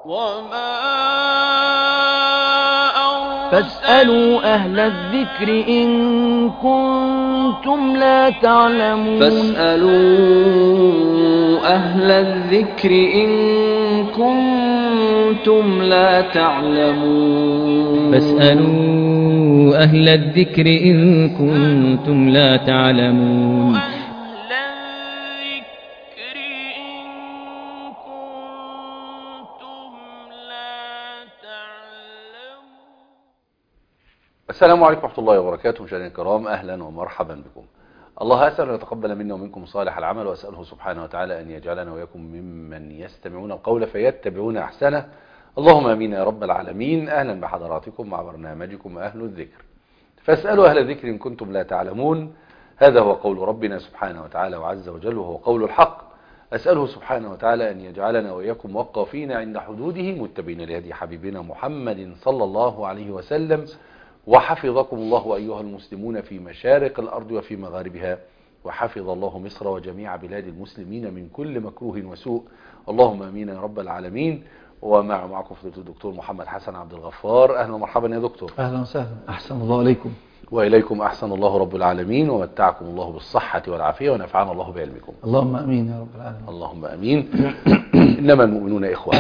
فاسألوا أهل الذكر إن كنتم لا تعلمون. فاسألوا أهل الذكر إن كنتم لا تعلمون. فاسألوا أهل الذكر إن كنتم لا تعلمون. السلام عليكم ورحمة الله وبركاته. مشاهدينا الكرام، أهلا ومرحبا بكم. الله أسأل أن يتقبل منا ومنكم صالح العمل، وأسأله سبحانه وتعالى أن يجعلنا وإياكم ممن يستمعون القول فيتبعون أحسنه. اللهم آمين يا رب العالمين. أهلا بحضراتكم مع برنامجكم أهل الذكر. فاسألوا أهل الذكر إن كنتم لا تعلمون. هذا هو قول ربنا سبحانه وتعالى وعز وجل، وهو قول الحق. أسأله سبحانه وتعالى أن يجعلنا وإياكم وقافين عند حدوده، متبعين لهدي حبيبنا محمد صلى الله عليه وسلم. وحفظكم الله أيها المسلمون في مشارق الأرض وفي مغاربها، وحفظ الله مصر وجميع بلاد المسلمين من كل مكروه وسوء. اللهم آمين يا رب العالمين. ومعكم فضيلة الدكتور محمد حسن عبد الغفار. أهلا ومرحبا يا دكتور. أهلا وسهلا. أحسن الله عليكم. وإليكم أحسن الله رب العالمين، ومتعكم الله بالصحة والعافية، ونفعنا الله بعلمكم. اللهم أمين يا رب العالمين. اللهم أمين. إنما المؤمنون إخوة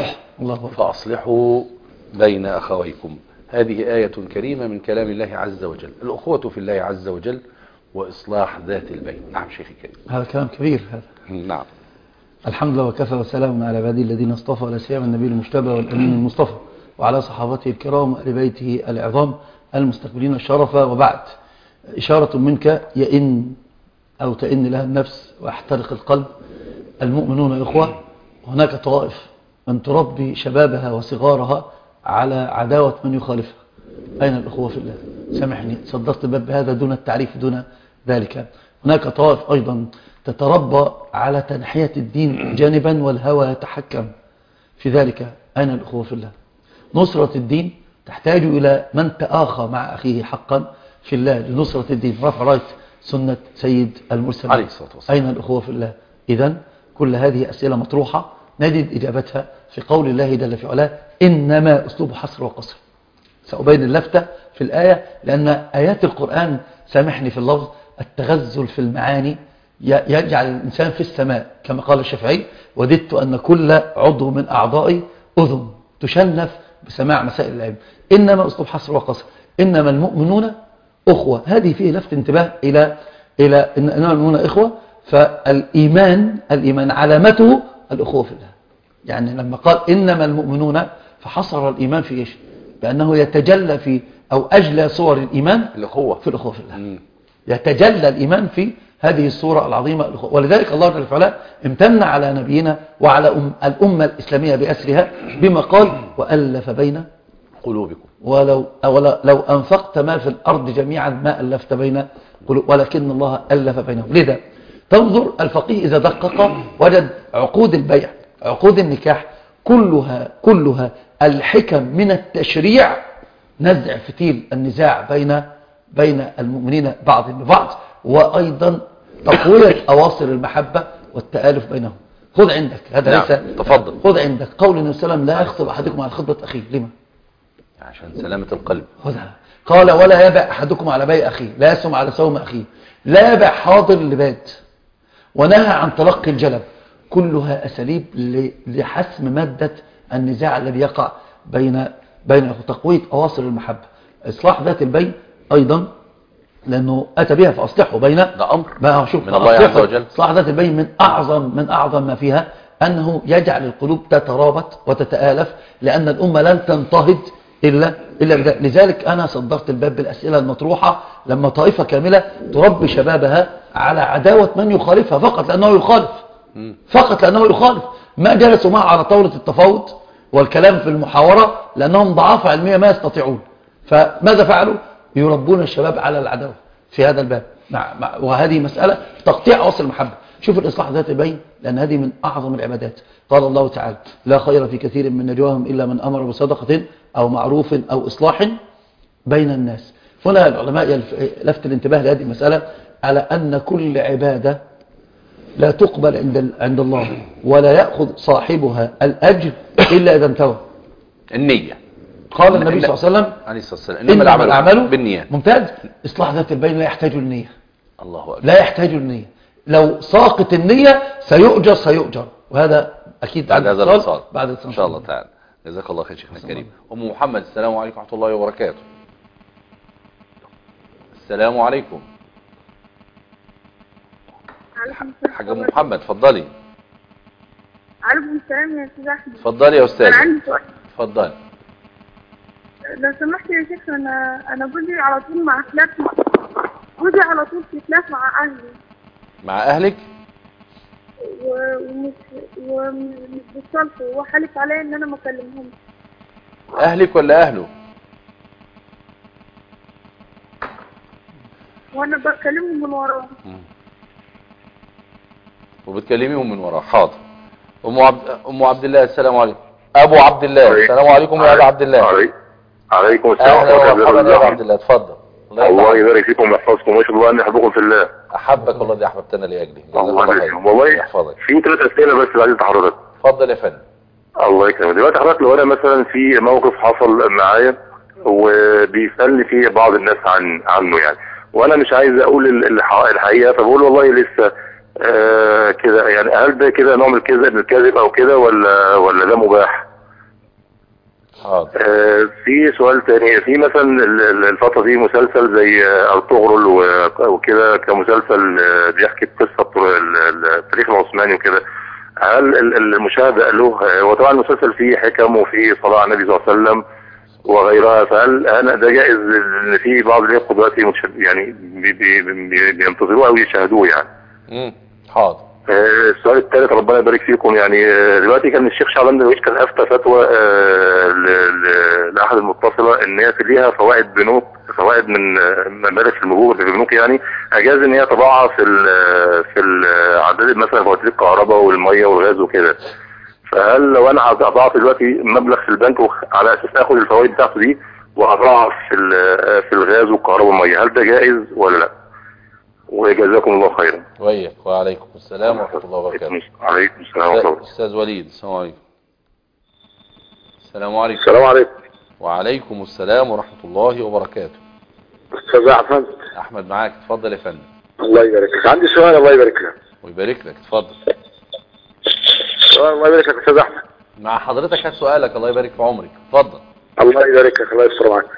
فأصلحوا بين أخويكم. هذه آية كريمة من كلام الله عز وجل. الأخوة في الله عز وجل وإصلاح ذات البين. نعم شيخي الكريم. هذا كلام كبير هذا. نعم. الحمد لله وكفى وسلام على عباده الذين اصطفى، ولا سيما النبي المجتبى والأمين المصطفى، وعلى صحابته الكرام وآل بيته العظام المستقبلين الشرف. وبعد، إشارة منك يئن أو تئن لها النفس واحترق القلب. المؤمنون إخوة. هناك طائف من تربي شبابها وصغارها على عداوة من يخالفها. أين الأخوة في الله؟ سامحني، صدرت الباب بهذا دون التعريف دون ذلك. هناك طائف أيضا تتربى على تنحية الدين جانبا والهوى يتحكم في ذلك. أين الأخوة في الله؟ نصرة الدين تحتاج إلى من تآخى مع أخيه حقا في الله لنصرة الدين، رفع راية سنة سيد المرسلين عليه الصلاة والسلام. أين الأخوة في الله؟ إذن كل هذه أسئلة مطروحة نجد إجابتها في قول الله جل في علاه: إنما أسلوب حصر وقصر. سأبين اللفتة في الآية، لأن آيات القرآن، سامحني في اللفظ، التغزل في المعاني يجعل الإنسان في السماء، كما قال الشافعي: وددت أن كل عضو من أعضائي أذن تشنف بسماع مسائل العلم. إنما أسلوب حصر وقصر. إنما المؤمنون أخوة. هذه فيه لفت انتباه إلى إنما المؤمنون إخوة. فالإيمان علامته الأخوة في الله. يعني لما قال إنما المؤمنون فحصر الإيمان في إيش؟ بأنه يتجلى في أو أجلى صور الإيمان الأخوة في الأخوة في الله. يتجلى الإيمان في هذه الصورة العظيمة الأخوة. ولذلك الله جل وعلا امتن على نبينا وعلى الأمة الإسلامية بأسرها بما قال: وألف بين قلوبكم لو أنفقت ما في الأرض جميعا ما ألفت بين قلوب ولكن الله ألف بينهم. لذا تنظر الفقيه إذا دقق وجد عقود البيع، عقود النكاح، كلها الحكم من التشريع نزع فتيل النزاع بين المؤمنين بعضهم ببعض، وأيضا تقوية أواصر المحبة والتآلف بينهم. خذ عندك هذا. نعم. ليس تفضل. خذ عندك قول النبي صلى الله عليه وسلم: لا يخطب أحدكم على خطبة أخيه. لما؟ عشان سلامة القلب. خذها. قال: ولا يبع أحدكم على بيع أخيه، لا يسم على سوم أخيه، لا يبع حاضر لباد، ونهى عن تلقي الجلب. كلها أساليب لحسم مادة النزاع الذي يقع بين تقوية أواصر المحبة. إصلاح ذات البين أيضا، لأنه أتى بها فأصلحوا بين ده أمر من الله عز وجل. إصلاح ذات البين من أعظم ما فيها أنه يجعل القلوب تترابط وتتآلف، لأن الأمة لن تنتهض إلا بذلك. لذلك أنا صدرت الباب بالأسئلة المطروحة لما طائفة كاملة تربي شبابها على عداوة من يخالفها فقط لأنه يخالف. ما جلسوا معه على طاولة التفاوض والكلام في المحاورة لأنهم ضعاف علمية ما يستطيعون. فماذا فعلوا؟ يربون الشباب على العداوة في هذا الباب. وهذه مسألة تقطيع أواصر المحبة. شوف الإصلاح ذات البين، لأن هذه من أعظم العبادات. قال الله تعالى: لا خير في كثير من نجواهم إلا من أمر بصدقة أو معروف أو إصلاح بين الناس. هنا العلماء لفت الانتباه لهذه المسألة على أن كل عبادة لا تقبل عند الله ولا يأخذ صاحبها الأجر إلا إذا انتوى. النية. قال النبي صلى الله عليه وسلم عليه الصلاة والسلام إنما الأعمال بالنيات. ممتاز. إصلاح ذات البين لا يحتاج النية. الله أكبر. لا يحتاج النية. لو ساقط النية سيؤجر، وهذا أكيد بعد هذا الاتصال بعد الاتصال إن شاء الله تعالى. جزاك الله خير شيخنا الكريم. أم محمد السلام عليكم ورحمة الله وبركاته. السلام عليكم. حاج أم محمد اتفضلي. عليكم السلام يا استاذ احمد. اتفضلي يا استاذ. انا عندي سؤال. اتفضلي. لو سمحت يا شيخ، انا جوزي على طول مع خلاف، جوزي على طول في خلاف مع اهلي. مع اهلك؟ ومش بيتصالحوا، وهو حالف عليا ان انا ما اكلمهمش. اهلك ولا اهله؟ وانا بكلمهم من وراه. وبتكلميهم من وراه. حاضر. ام عبد الله السلام عليكم. ابو عبد الله السلام عليكم يا ابو عبد الله. عليكم السلام ورحمه الله وبركاته. يا ابو عبد الله اتفضل. الله يبارك فيكم ويحفظكم، ما شاء الله اني احبكم في الله. احبك الله الذي احببتنا لاجله. والله يحفظك. في 3 اسئله بس بعد حضرتك. اتفضل يا فندم. الله يكرمك. دلوقتي حضرتك لو انا مثلا في موقف حصل معايا وبيسالني فيه بعض الناس عنه يعني، وانا مش عايز اقول الحقيقه، فبقول والله لسه كده يعني، هل ده كده نوع من الكذب او كده ولا ده مباح؟ في سؤال تاني، في مثلا الفترة دي مسلسل زي ارطغرل وكده كمسلسل بيحكي قصة التاريخ العثماني وكده، هل المشاهدة له، وطبعا المسلسل فيه حكم وفيه صلاة على النبي صلى الله عليه وسلم وغيرها، فهل انا ده جائز ان في بعض الاخوة دلوقتي يعني بينتظروه او يشاهدوه يعني؟ حاضر. السؤال الثالث ربنا يبارك فيكم، يعني دلوقتي كان الشيخ شعبان درويش كان افتى فتوى لاحد المتصله ان هي ليها فوائد بنوك، فوائد من مبالغ في المرور في البنوك يعني، اجاز ان هي تضعها في عدد مثلا فواتير الكهرباء والميه والغاز وكده، فهل لو انا اضعت دلوقتي مبلغ في البنك على اساس اخد الفوائد بتاعته دي واضعها في الغاز والكهرباء والميه، هل ده جائز ولا لا؟ وجزاكم الله خيرا. وإياك. وعليكم السلام ورحمة الله وبركاته. وعليكم السلام ورحمة الله. أستاذ وليد السلام عليكم. السلام عليكم. السلام عليكم. وعليكم السلام ورحمة الله وبركاته. أستاذ أحمد. أحمد معاك، اتفضل يا فندم. الله يبارك لك. عندي سؤال. الله يبارك لك. ويبارك لك، اتفضل. سؤال. الله يبارك لك أستاذ أحمد. مع حضرتك هات سؤالك، الله يبارك في عمرك، اتفضل. الله يبارك لك، الله يستر معاك.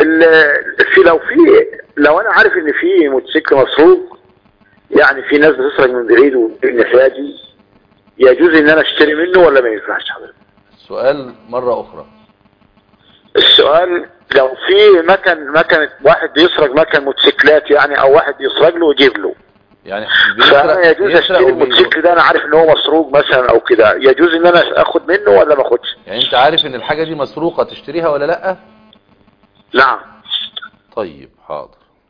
لو أنا عارف إن في موتوسيكل مسروق، يعني في ناس بتسرق من بعيد وبين نفاجي، يجوز ان انا اشتري منه ولا ما ينفعش حضرتك؟ السؤال مرة اخرى. السؤال لو في مكن واحد بيسرق مكن موتوسيكلات يعني، او واحد يسرق له ويجيب له، يعني فانا يجوز اشتري الموتوسيكل ده، انا عارف ان هو مسروق مثلا او كده، يجوز ان انا اخد منه ولا ما اخدش؟ يعني انت عارف ان الحاجة دي مسروقة تشتريها ولا لا؟ نعم. طيب حاضر.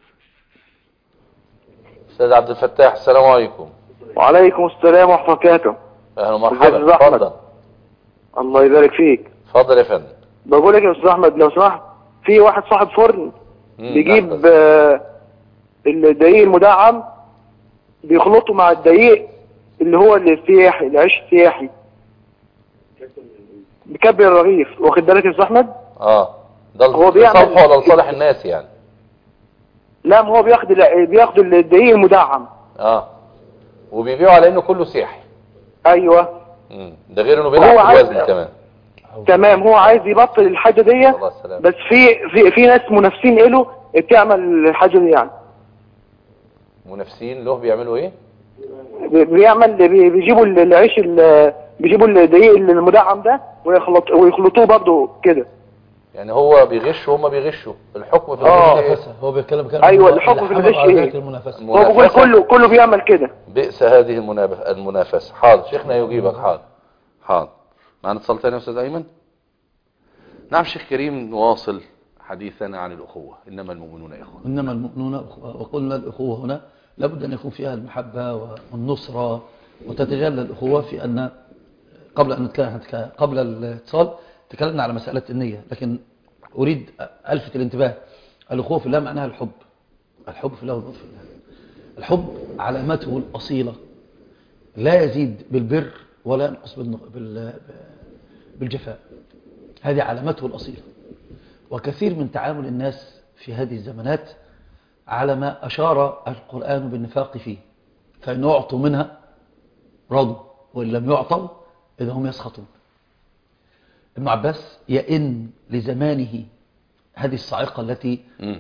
استاذ عبد الفتاح السلام عليكم. وعليكم السلام ورحمه الله وبركاته. اهلا ومرحبا، اتفضل. الله يبارك فيك. اتفضل يا فندم. بقول لك يا استاذ احمد لو سمحت، في واحد صاحب فرن بيجيب الدقيق المدعم بيخلطه مع الدقيق اللي هو السياحي، العيش السياحي، بيكبر الرغيف، واخد بالك يا استاذ احمد؟ ده هو لصالحه ولا لصالح الناس يعني؟ لا، ما هو بياخد الدقيق المدعم وبيبيعه على انه كله سياحي. ايوه. ده غير انه بيلعب في الوزن كمان. تمام. هو عايز يبطل الحاجه دي، بس في ناس منافسين له بتعمل الحاجه دي يعني. منافسين له بيعملوا ايه؟ بيجيبوا العيش بيجيبوا الدقيق المدعم ده ويخلطوه برضه كده. يعني هو بيغش وهم بيغشوا. الحكم في المنافسه. هو بيتكلم كلام. ايوه، الحكم في الغش ايه؟ هو بيقول كله بيعمل كده. بئس هذه المنافسه. حاضر شيخنا يجيبك. حاضر. معنا اتصال ثاني يا استاذ ايمن. نعم شيخ كريم، نواصل حديثنا عن الاخوه. انما المؤمنون اخوه. انما المؤمنون اخوه. وقلنا الاخوه هنا لابد ان يكون فيها المحبه والنصره، وتتجلى الاخوه في ان قبل الاتصال تكلمنا على مسألة النية، لكن أريد ألفت الانتباه. الأخوة في الله معناها الحب. الحب في الله والبغض في الله. الحب علامته الأصيلة لا يزيد بالبر ولا ينقص بالجفاء. هذه علامته الأصيلة. وكثير من تعامل الناس في هذه الزمانات على ما أشار القرآن بالنفاق فيه، فإن يعطوا منها رضوا وإن لم يعطوا إذا هم يسخطون. ابن عباس يئن لزمانه هذه الصاعقة التي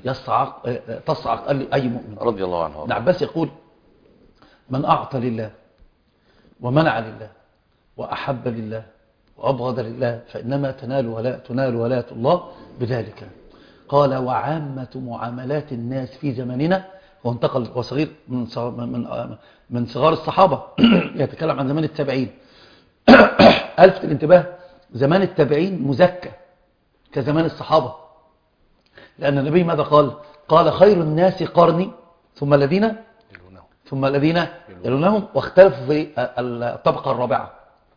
تصعق أي مؤمن رضي الله عنه. ابن عباس يقول: من أعطى لله ومنع لله وأحب لله وأبغض لله فإنما تنال ولاية الله بذلك. قال: وعامة معاملات الناس في زماننا، وانتقل وصغير من صغار الصحابة يتكلم عن زمان التابعين. ألفت الانتباه، زمان التابعين مزكى كزمان الصحابة، لأن النبي ماذا قال؟ قال: خير الناس قرني ثم الذين يلونهم، واختلفوا في الطبقة الرابعة.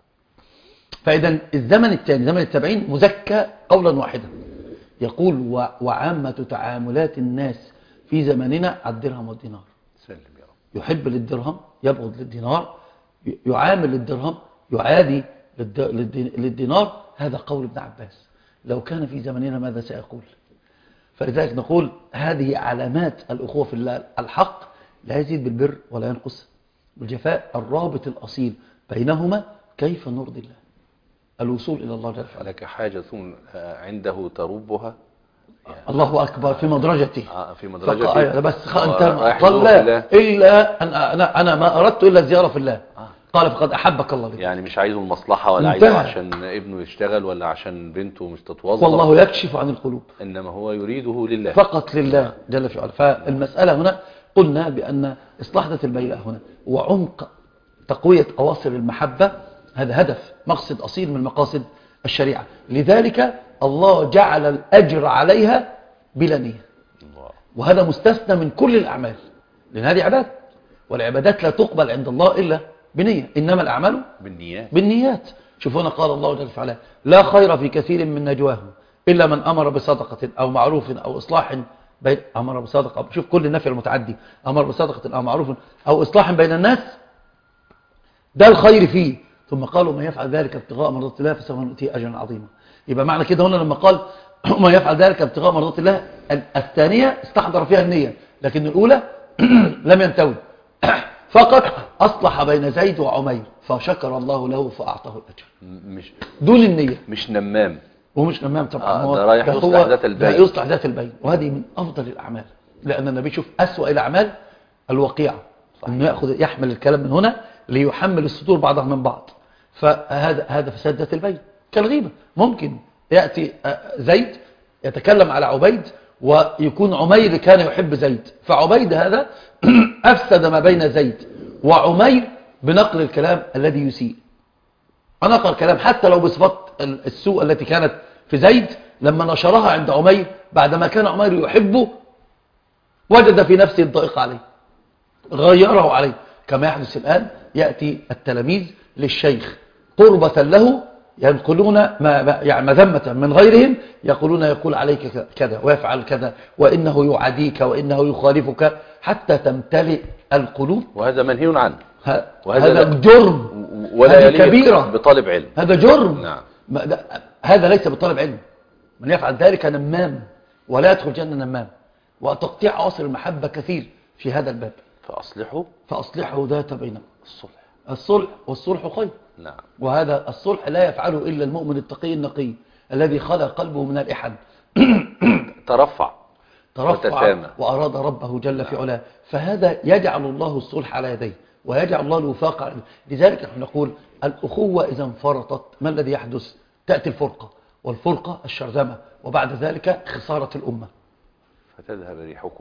فإذا الزمن الثاني زمن التابعين مزكى قولا واحدا. يقول: وعامة تعاملات الناس في زماننا الدرهم والدينار. يحب للدرهم يبغض للدينار، يعامل للدرهم يعادي للدينار. هذا قول ابن عباس. لو كان في زماننا ماذا سيقول؟ فلذلك نقول هذه علامات الأخوة في الله. الحق لا يزيد بالبر ولا ينقص بالجفاء. الرابط الأصيل بينهما كيف نرضي الله، الوصول إلى الله جل وعلا. لك حاجة عنده تربها، الله أكبر، في مدرجته في مدرجته. بس أنت قال لا إلا أنا ما أردت إلا الزيارة في الله. قال: فقد أحبك الله لك. يعني مش عايزه المصلحة ولا عايزه عشان ابنه يشتغل ولا عشان بنته مش تتوظف. والله يكشف عن القلوب، إنما هو يريده لله فقط، لله جل في علا. فالمسألة هنا قلنا بأن إصلاح ذات البيئة هنا وعمق تقوية أواصر المحبة، هذا هدف مقصد أصيل من مقاصد الشريعة. لذلك الله جعل الأجر عليها بلا نية، وهذا مستثنى من كل الأعمال، لأن هذه عبادة، والعبادات لا تقبل عند الله إلا بنية. إنما الأعمال بالنيات. شوفونا قال الله جل وعلا: لا خير في كثير من نجواهم إلا من أمر بصدقة أو معروف أو إصلاح بين. أمر بصدقة، شوف كل النفي المتعدي، أمر بصدقة أو معروف أو إصلاح بين الناس، ده الخير فيه. ثم قالوا: من يفعل ذلك ابتغاء مرضات الله فسوف نؤتيه أجرا عظيما. يبقى معنى كده هنا لما قال من يفعل ذلك ابتغاء مرضات الله، الثانية استحضر فيها النية، لكن الأولى لم ينتوي، فقط أصلح بين زيد وعمير فشكر الله له فأعطاه الأجر. مش دون النية، مش نمام، ومش نمام طبعا. ده رايح يصلح ذات البين، يصلح ذات البين، وهذه من أفضل الأعمال، لأن النبي شوف أسوأ الأعمال الوقيعة، إنه يحمل الكلام من هنا ليحمل الصدور بعضها من بعض. فهذا فساد ذات البين. كالغيبة، ممكن يأتي زيد يتكلم على عبيد ويكون عمير كان يحب زيد، فعبيد هذا أفسد ما بين زيد وعمير بنقل الكلام الذي يسيء. نقل الكلام حتى لو بصفات السوء التي كانت في زيد، لما نشرها عند عمير بعدما كان عمير يحبه وجد في نفسه الضائق عليه، غيره عليه. كما يحدث الآن، يأتي التلاميذ للشيخ قربة له ينقلون مذمة من غيرهم، يقول عليك كذا ويفعل كذا وإنه يعاديك وإنه يخالفك، حتى تمتلئ القلوب. وهذا منهي عنه، هذا جرم، ولا كبيرة بطالب علم، هذا جرم. نعم. هذا ليس بطالب علم. من يفعل ذلك نمام، ولا يدخل جنة نمام. وتقطيع أواصر المحبة كثير في هذا الباب. فأصلحوا ذات بينكم. الصلح والصلح خير. نعم. وهذا الصلح لا يفعله إلا المؤمن التقي النقي الذي خلى قلبه من الإحد، ترفع وأراد ربه جل في علاه. فهذا يجعل الله الصلح على يديه، ويجعل الله الوفاق على يديه. لذلك نحن نقول الأخوة إذا انفرطت ما الذي يحدث؟ تأتي الفرقة، والفرقة الشرذمة، وبعد ذلك خسارة الأمة. فتذهب ريحكم.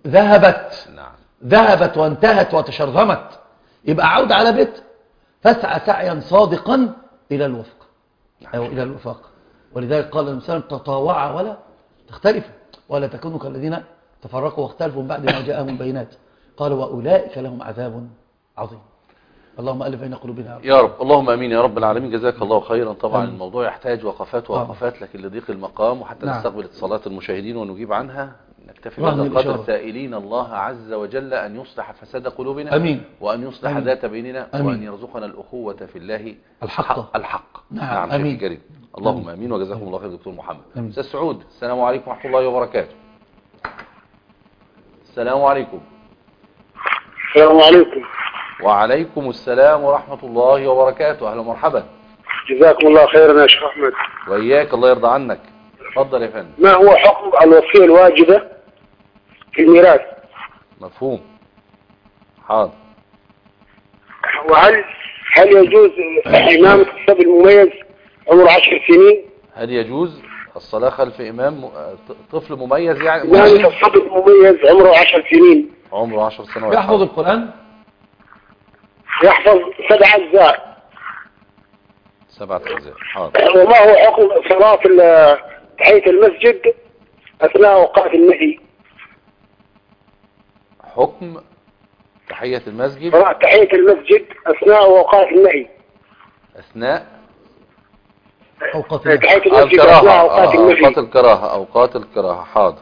ذهبت وانتهت وتشرذمت. يبقى عود على بيت، فاسعى سعيا صادقا إلى الوفق أو إلى الوفاق. ولذلك قال الإنسان: تطاوعا ولا تختلفوا ولا تكونوا كالذين تفرقوا واختلفوا من بعد ما جاءهم البينات. قال: وأولئك لهم عذاب عظيم. اللهم ألف بين قلوبنا يا رب. اللهم أمين يا رب العالمين. جزاك الله خيرا. طبعا الموضوع يحتاج وقفات، لكن لضيق المقام وحتى نستقبل اتصالات المشاهدين ونجيب عنها نكتفي بهذا القدر سائلين الله عز وجل أن يصلح فساد قلوبنا. أمين. وأن يصلح أمين. ذات بيننا. أمين. وأن يرزقنا الأخوة في الله الحق. نعم. أمين. كريم. اللهم أمين وجزاكم الله خير دكتور محمد. أمين. أستاذ سعود، السلام عليكم ورحمة الله وبركاته. السلام عليكم. السلام عليكم. وعليكم السلام ورحمة الله وبركاته. أهلا ومرحبا. جزاكم الله خيرا يا شيخ أحمد. وإياك، الله يرضى عنك. تفضل يا فندم. ما هو حكم الوصية الواجبة في الميراث؟ مفهوم. حاضر. هل يجوز إمامة الصبي المميز عمره 10 سنين؟ هل يجوز الصلاة خلف إمام طفل مميز يعني؟ إمامة الصبي المميز عمره 10 سنين. عمره 10 سنوات. يحفظ القرآن؟ يحفظ 7 أجزاء. 7 أجزاء. حاضر. وما هو حكم صلاة تحية المسجد أثناء أوقات النهي؟ حكم تحية المسجد. صلاة تحية المسجد أثناء أوقات النهي. أثناء أوقات تحية المسجد أثناء أوقات النهي. أوقات الكراهة. حاضر.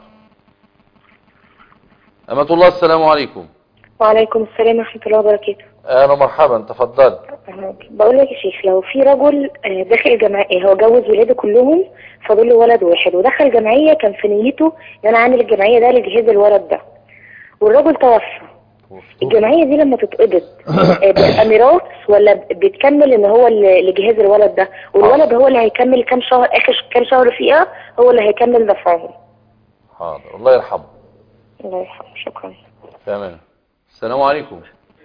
أمة الله، السلام عليكم. وعليكم السلام ورحمة الله وبركاته. أهلا مرحبا، تفضل. بقول لك يا شيخ، لو في رجل داخل جمعية، هو جوز ولاده كلهم فاضل له ولد واحد، ودخل جمعية كان في نيته ان انا عامل الجمعية ده لجهاز الولد ده، والرجل توفى. الجمعية دي لما تتقبض بتبقى ميراث ولا بتكمل ان هو لجهاز الولد ده، والولد هو اللي هيكمل كام شهر، اخر كام شهر فيها هو اللي هيكمل دفعهم؟ حاضر، الله يرحمه. الله يرحمه. شكرا. تمام. السلام عليكم.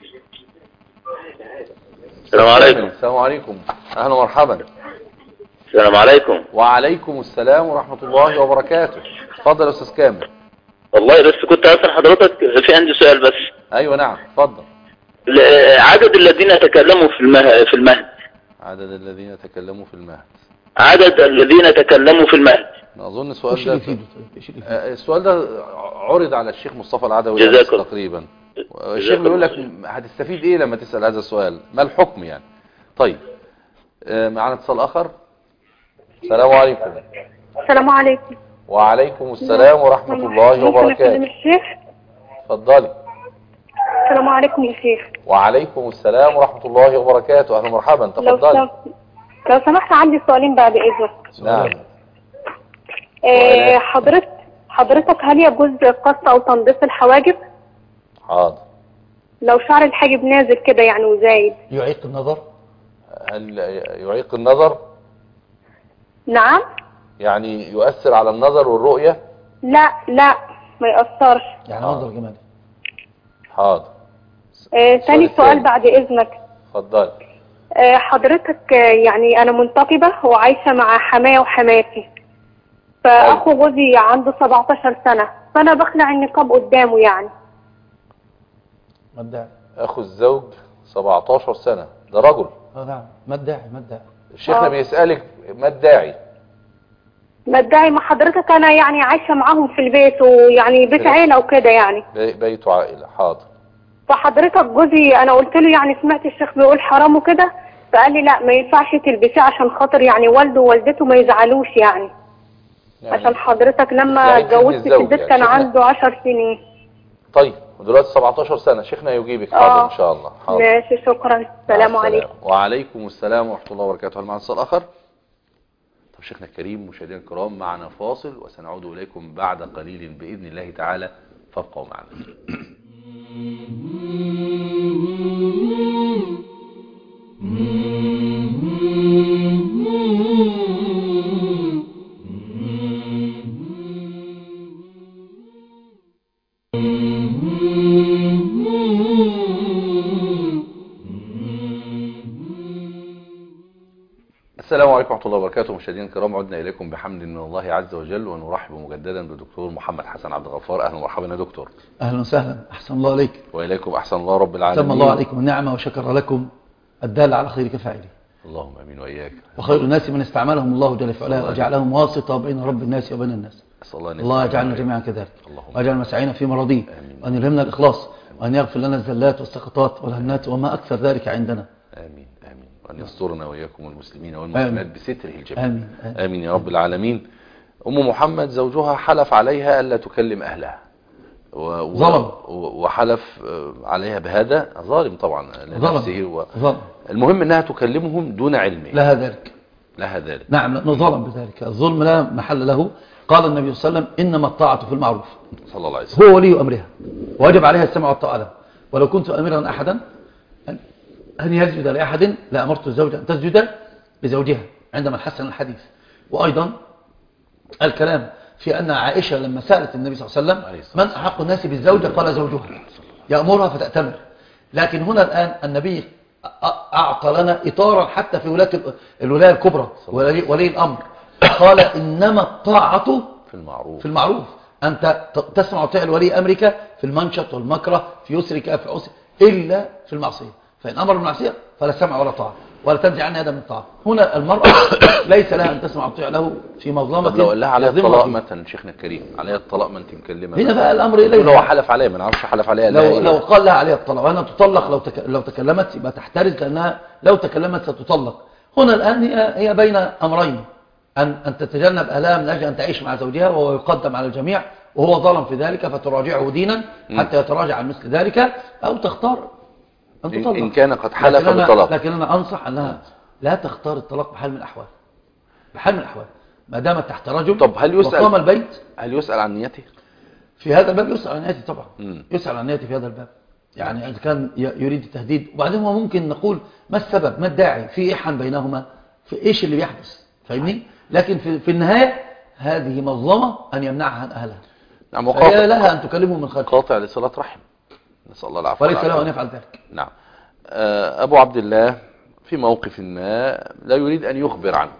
السلام عليكم. السلام عليكم. أهلا ومرحبا. السلام عليكم. وعليكم السلام ورحمة الله وبركاته. اتفضل يا أستاذ كامل. والله بس كنت أسأل حضرتك، في عندي سؤال بس. أيوة نعم، اتفضل. عدد الذين تكلموا في المهد. عدد الذين تكلموا في المهد. عدد الذين تكلموا في المهد. أظن السؤال ده عرض على الشيخ مصطفى العدوي تقريبا. الشيخ بيقول لك هتستفيد ايه لما تسأل هذا السؤال، ما الحكم يعني. طيب معنا اتصال اخر. السلام عليكم. السلام عليكم. وعليكم السلام ورحمة الله وبركاته. اتفضلي. السلام عليكم يا شيخ. وعليكم السلام ورحمة الله وبركاته. اهلا ومرحبا، تفضلي. لو سمحت عندي سؤالين بعد اذنك. نعم. حضرتك هل يجوز قص او تنظيف الحواجب؟ حاضر. لو شعر الحاجب نازل كده يعني وزايد يعيق النظر؟ هل يعيق النظر؟ نعم. يعني يؤثر على النظر والرؤية؟ لا ما يأثرش. يعني منظر جمالي. حاضر. ثاني سؤال بعد اذنك. اتفضل. حضرتك يعني انا منتقبة وعايشة مع حماية وحماتي، فاخو جوزي عنده 17 سنة، فانا بخلع النقاب قدامه يعني. ما الداعي؟ اخو الزوج 17 سنة، ده رجل. نعم. ما الداعي؟ الشيخ بيسألك ما الداعي؟ ما الداعي؟ ما حضرتك انا يعني عايشة معاهم في البيت، ويعني بيت عيلة وكده يعني. بيت عائلة. حاضر. فحضرتك جوزي انا قلت له يعني سمعت الشيخ بيقول حرام وكده، فقال لي لا ما ينفعش تلبسيه عشان خاطر يعني والده ووالدته ما يزعلوش يعني عشان حضرتك لما اتجوزت في البيت كان عنده 10 سنين. طيب ودلوقتي 17 سنة. شيخنا يجيبك. حاضر ان شاء الله. حاضر. ماشي، شكرا. السلام عليكم. وعليكم السلام ورحمة الله وبركاته. هل معنا اتصال اخر؟ طب شيخنا الكريم، مشاهدينا الكرام، معنا فاصل وسنعود اليكم بعد قليل باذن الله تعالى، فابقوا معنا. السلام عليكم ورحمة الله وبركاته. مشاهدينا الكرام، عدنا إليكم بحمد من الله عز وجل، ونرحب مجددا بدكتور محمد حسن عبد الغفار. أهلا ومرحبا يا دكتور. أهلا وسهلا. أحسن الله عليك. وإليكم أحسن الله رب العالمين. تم الله عليكم النعمة وشكر لكم الدال على خير كفاعله. اللهم امين واياك. وخير الناس من استعملهم الله جل في علاه وجعلهم واسطة بين رب الناس وبين الناس. الله يجعلنا جميعا كذلك، ويجعل مسعينا في مرضيه، وأن يلهمنا الإخلاص، وأن يغفر لنا الزلات والسقطات والهنات وما أكثر ذلك عندنا. آمين آمين. وأن يسترنا وإياكم المسلمين والمسلمات بستره الجميل. آمين. آمين يا رب العالمين. أم محمد زوجها حلف عليها ألا تكلم أهلها ظلم، وحلف عليها بهذا ظالم طبعا لنفسه ظلم. المهم أنها تكلمهم دون علمه، لها ذلك. نعم، لأنه ظلم بذلك. الظلم لا محل له. قال النبي صلى الله عليه وسلم إنما الطاعة في المعروف، صلى الله عليه وسلم، هو ولي أمرها واجب عليها السمع والطاعة له. ولو كنت أمرا أحدا أن يسجد لأحد لأمرت الزوجة أن تسجد لزوجها عندما حسن الحديث. وأيضا الكلام في أن عائشة لما سألت النبي صلى الله عليه وسلم من أحق الناس بالزوجة، قال زوجها يأمرها فتأتمر. لكن هنا الآن النبي أعطى لنا إطارا حتى في الولاية الكبرى ولي الأمر، قال إنما الطاعة في المعروف. أنت تسمع وتطيع ولي أمرك في المنشط والمكره، في يسرك في عسرك، إلا في المعصية. فإن أمر بالمعصية فلا سمع ولا طاعة ولا تنزع عنها هذا من الطاعة. هنا المرأة ليس لها أن تسمع وتطيع له في مظلمة. طب لو قال لها عليها الطلاق مثلا، شيخنا الكريم عليها الطلاق ما انت مكلمه، هنا بقى الأمر إليه. لو حلف عليها، ما نعرفش حلف عليها، لو قال لها عليها الطلاق وأنا تطلق، لو تكلمت يبقى تحترز، لأنها لو تكلمت ستطلق. هنا الآن هي بين أمرين، أن تتجنب أهلها من أجل أن تعيش مع زوجها وهو يقدم على الجميع وهو ظلم في ذلك، فتراجعه دينا حتى يتراجع عن مثل ذلك، أو تختار أن تطلق إن كان قد حلف بالطلاق. لكن أنا أنصح أنها لا تختار الطلاق بحال من الأحوال، بحال من الأحوال، ما دامت تحت رجل. طب هل وقام البيت، هل يسأل عن نيته في هذا الباب؟ يسأل عن نيته طبعا. يسأل عن نيته في هذا الباب، يعني إذا كان يريد التهديد. وبعدين هو ممكن نقول ما السبب، ما الداعي، في إحن بينهما، في إيش اللي بيحدث، فاهمني؟ لكن في النهاية هذه مظلمة أن يمنعها عن أهلها. نعم، وهي لها أن تكلمه من خلفه، قاطع لصلة رحم، نسأل الله العافية، وليس له أن يفعل ذلك. نعم. أبو عبد الله في موقف ما لا يريد أن يخبر عنه،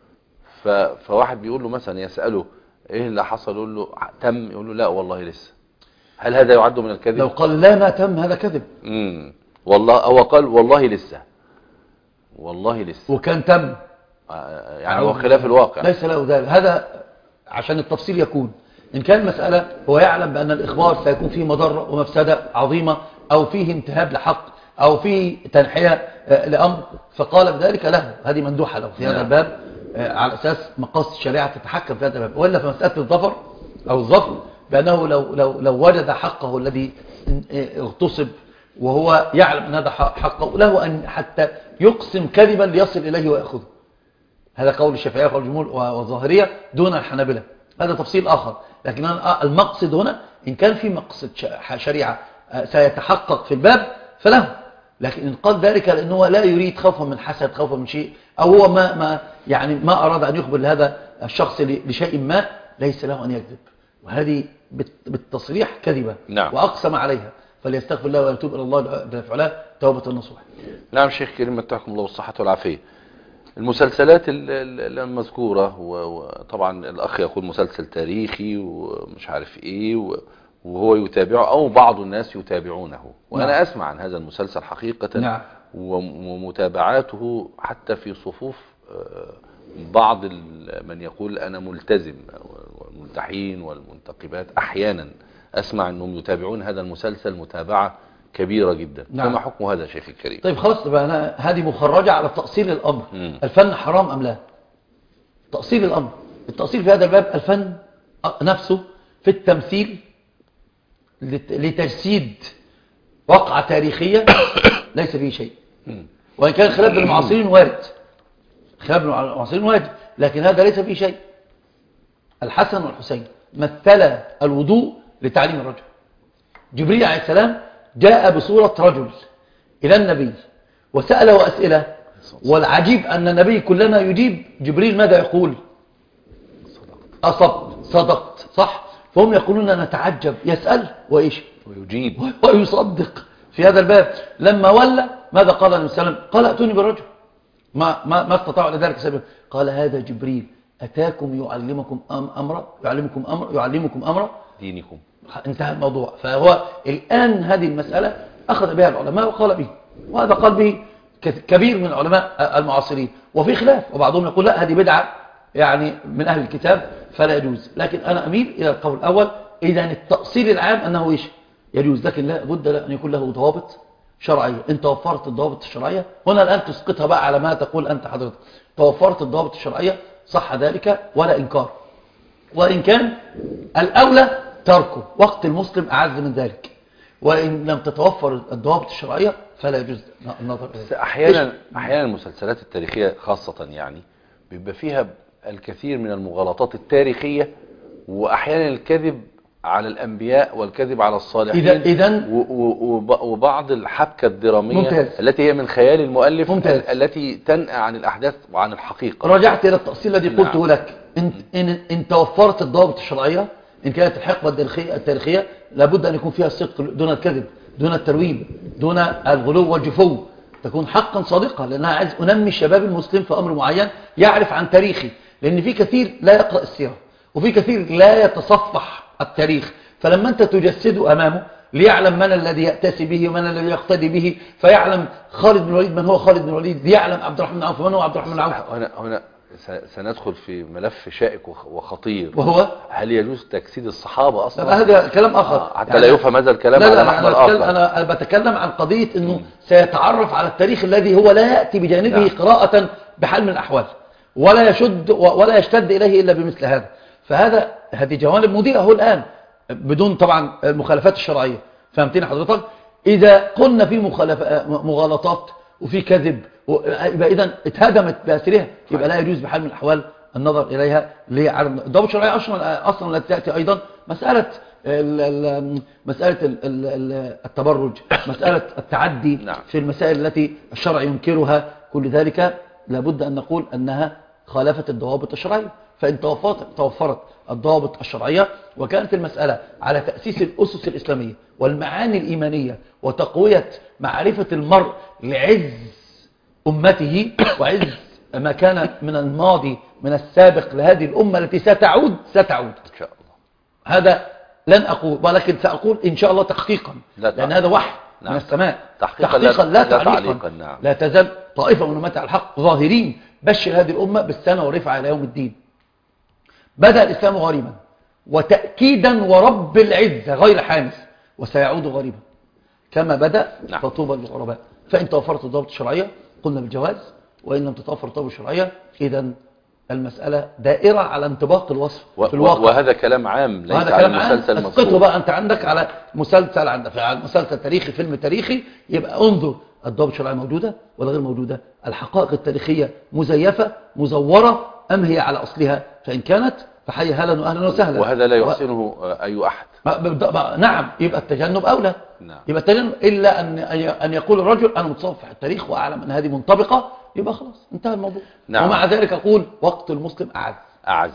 فواحد بيقول له مثلا، يسأله إيه اللي حصل، يقول له تم، يقول له لا والله لسه. هل هذا يعد من الكذب؟ لو قال لا ما تم هذا كذب. والله هو قال والله لسه، والله لسه، وكان تم، يعني هو خلاف الواقع، ليس له ذلك. هذا عشان التفصيل يكون، إن كان مسألة هو يعلم بأن الإخبار سيكون فيه مضرة ومفسدة عظيمة، أو فيه انتهاب لحق، أو فيه تنحية لأمر، فقال بذلك له، هذه مندوحة له في هذا الباب، على أساس مقاصد الشريعة تتحكم في هذا الباب. وإلا في مسألة الظفر أو الظفر، بأنه لو وجد حقه الذي اغتصب وهو يعلم أن هذا حقه، له أن حتى يقسم كذبا ليصل إليه ويأخذه. هذا قول الشافعية وقول الجمهور والظاهرية دون الحنابلة، هذا تفصيل آخر. لكن المقصد هنا إن كان في مقصد شريعة سيتحقق في الباب فله. لكن إن قال ذلك لأنه لا يريد خوفا من حسد، خوفا من شيء، أو هو ما أراد أن يخبر لهذا الشخص لشيء ما، ليس له أن يكذب. وهذه بالتصريح كذبة. نعم. وأقسم عليها، فليستغفر الله ويتوب إلى الله بفعلها توبة النصوح. نعم شيخ كريم، متعكم الله والصحة والعافية. المسلسلات المذكورة، وطبعا الأخ يقول مسلسل تاريخي ومش عارف إيه، وهو يتابعه أو بعض الناس يتابعونه، وأنا أسمع عن هذا المسلسل حقيقة. نعم. ومتابعاته حتى في صفوف بعض من يقول أنا ملتزم، والملتحين والمنتقبات أحيانا أسمع أنهم يتابعون هذا المسلسل متابعة كبيرة جدا. نعم. فما حكم هذا شيخ الكريم؟ طيب خلاص بقى، هذه مخرجة على تأصيل الأمر. الفن حرام أم لا؟ تأصيل الأمر، التأصيل في هذا الباب الفن نفسه في التمثيل لتجسيد وقعة تاريخية ليس فيه شيء. وإن كان خلاف بين المعاصرين وارد، خلاف بين المعاصرين وارد، لكن هذا ليس فيه شيء. الحسن والحسين مثل الوضوء لتعليم الرجل. جبريل عليه السلام جاء بصورة رجل إلى النبي وسأله أسئلة، والعجيب أن النبي كلما يجيب جبريل ماذا يقول؟ أصبت، صدقت، صح. فهم يقولون نتعجب، يسأل وإيش؟ ويجيب ويصدق. في هذا الباب لما ولى ماذا قال النبي صلى الله عليه وسلم؟ قال أتوني بالرجل، ما استطاعوا لذلك سبب. قال هذا جبريل أتاكم يعلمكم أمر دينكم. انتهى الموضوع. فهو الآن هذه المسألة أخذ بها العلماء وقال به، وهذا قال به كبير من العلماء المعاصرين. وفي خلاف، وبعضهم يقول لا هذه بدعة يعني من أهل الكتاب فلا يجوز. لكن أنا أميل إلى القول الأول، إذا التأصيل العام أنه إيش؟ يجوز، لكن لا بد أن يكون له ضوابط شرعية. أنت توفرت الضوابط الشرعية، هنا الآن تسقطها بقى على ما تقول أنت حضرتك. توفرت الضوابط الشرعية صح ذلك ولا إنكار. وإن كان الأولى تركه، وقت المسلم أعز من ذلك، وإن لم تتوفر الضوابط الشرعية فلا يجوز النظر بس أحيانا المسلسلات التاريخية خاصة يعني بيبقى فيها الكثير من المغالطات التاريخية، وأحيانا الكذب على الأنبياء والكذب على الصالحين وبعض الحبكة الدرامية ممتاز. التي هي من خيال المؤلف ممتاز. التي تنأى عن الأحداث وعن الحقيقة. رجعت إلى التأصيل الذي قلته لك، إن توفرت الضوابط الشرعية، إن كانت الحقبة التاريخية لابد أن يكون فيها الصدق دون الكذب، دون الترويب، دون الغلو والجفو، تكون حقا صادقة، لأنها عايز أنمي الشباب المسلم في أمر معين يعرف عن تاريخي، لأن في كثير لا يقرأ السيرة وفي كثير لا يتصفح التاريخ، فلما أنت تجسده أمامه ليعلم من الذي يأتسي به ومن الذي يقتدي به، فيعلم خالد بن الوليد من هو خالد بن الوليد، يعلم عبد الرحمن بن عوف من هو عبد الرحمن بن عوف. هنا سندخل في ملف شائك وخطير، وهو هل يجوز تجسيد الصحابة أصلا؟ هذا كلام آخر حتى يعني لا يفهم هذا الكلام على محمل آخر. أنا بتكلم عن قضية أنه سيتعرف على التاريخ الذي هو لا يأتي بجانبه قراءة بحال من الأحوال، ولا يشتد إليه إلا بمثل هذا. هذه جوانب مضيئة هو الآن بدون طبعا المخالفات الشرعية. فهمتني حضرتك؟ إذا قلنا في مغالطات وفي كذب يبقى إذا اتهدمت بأسرها، يبقى لا يجوز بحال من الأحوال النظر إليها لعدم الضوابط الشرعية. أصلا التي تأتي أيضا مسألة التبرج، مسألة التعدي في المسائل التي الشرع ينكرها، كل ذلك لابد أن نقول أنها خالفت الضوابط الشرعية. فإن توفرت الضوابط الشرعية وكانت المسألة على تأسيس الأسس الإسلامية والمعاني الإيمانية وتقوية معرفة المرء لعز أمته وعز ما كان من الماضي من السابق لهذه الأمة التي ستعود إن شاء الله. هذا لن أقول، ولكن سأقول إن شاء الله تحقيقا، لأن هذا وحي من السماء، تحقيقا لا تعليقا. لا تزال طائفة من أمتي على الحق ظاهرين، بشر هذه الأمة بالسنة والرفعة إلى يوم الدين. بدأ الإسلام غريبا وتأكيدا ورب العزة غير حامس، وسيعود غريبا كما بدأ. فطوبى للغرباء. فإن توفرت الضوابط الشرعية قلنا بالجواز، وإن لم تتوفر الضوابط الشرعية إذن المسألة دائرة على انطباق الوصف في الواقع. وهذا كلام عام ليس على المسلسل المذكور. اسقطه بقى أنت عندك على مسلسل، على مسلسل تاريخي، فيلم تاريخي، يبقى انظر الضوابط الشرعية موجودة ولا غير موجودة، الحقائق التاريخية مزيفة مزورة أم هي على أصلها، فإن كانت فحي هلا وأهلا وسهلا. وهذا لا يحسنه أي أحد. نعم، يبقى التجنب أولى. يبقى التجنب إلا أن يقول الرجل أنا متصفح التاريخ وأعلم أن هذه منطبقة، يبقى خلاص انتهى الموضوع. ومع ذلك أقول وقت المسلم أعز.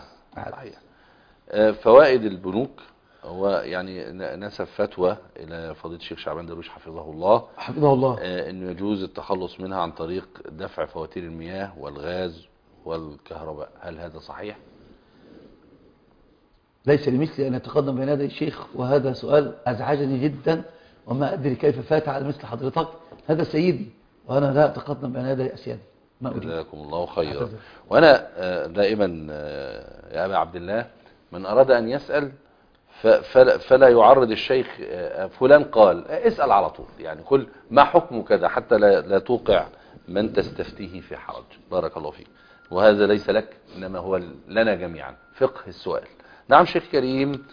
فوائد البنوك، هو يعني نسب فتوى إلى فضيلة الشيخ شعبان درويش حفظه الله أنه يجوز التخلص منها عن طريق دفع فواتير المياه والغاز والكهرباء. هل هذا صحيح؟ ليس لمثلي أن يتقدم بين يدي الشيخ، وهذا سؤال أزعجني جدا، وما أدري كيف فات على مثل حضرتك. هذا سيدي وأنا لا أتقدم بين يدي أسيادي. جزاكم الله خيرا. وأنا دائما يا أبا عبد الله من أراد أن يسأل فلا يعرض الشيخ فلان قال، اسأل على طول، يعني قل ما حكم كذا حتى لا توقع من تستفتيه في حرج. بارك الله فيك. وهذا ليس لك إنما هو لنا جميعا، فقه السؤال. نعم شيخ كريم.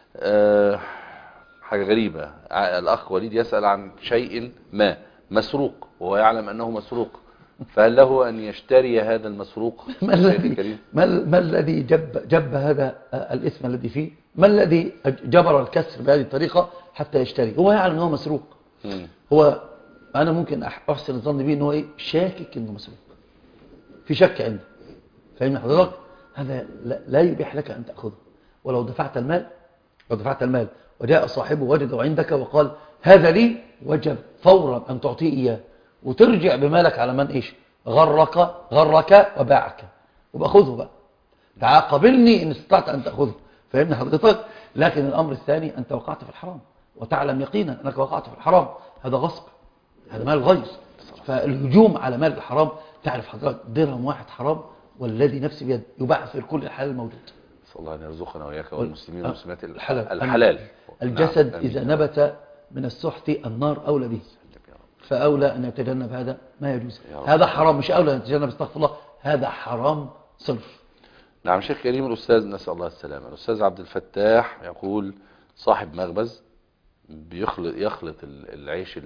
حاجة غريبة، الأخ وليد يسأل عن شيء ما مسروق وهو يعلم أنه مسروق، فهل له أن يشتري هذا المسروق؟ ما الذي جب هذا الاسم الذي فيه؟ ما الذي جبر الكسر بهذه الطريقة حتى يشتري؟ هو يعلم أنه مسروق. هو أنا ممكن أحسن الظن به أنه شاكك أنه مسروق، في شك عنده. فاهمني حضرتك؟ هذا لا يبيح لك أن تأخذه. ولو دفعت المال وجاء صاحبه وجده عندك وقال هذا لي، وجب فورا أن تعطيه إياه وترجع بمالك على من غرك وباعك، وبقى خذه بقى، تعاقبلني إن استطعت أن تأخذه. فاهمني حضرتك؟ لكن الأمر الثاني أنت وقعت في الحرام وتعلم يقينا أنك وقعت في الحرام، هذا غصب، هذا مال غيظ. فالهجوم على مال الحرام، تعرف حضرتك درهم واحد حرام والذي نفسي بيد يبعثر كل الحلال الموجود. صلى الله أن يرزقنا وإياك والمسلمين والمسلمات الحلال. الجسد إذا نبت من السحت النار أولى به، فأولى أن يتجنب هذا ما يجوز. هذا حرام، مش أولى أن يتجنب، استغفر الله، هذا حرام صرف. نعم شيخ كريم. الأستاذ نسأل الله السلامة. الأستاذ عبد الفتاح يقول صاحب مخبز يخلط العيش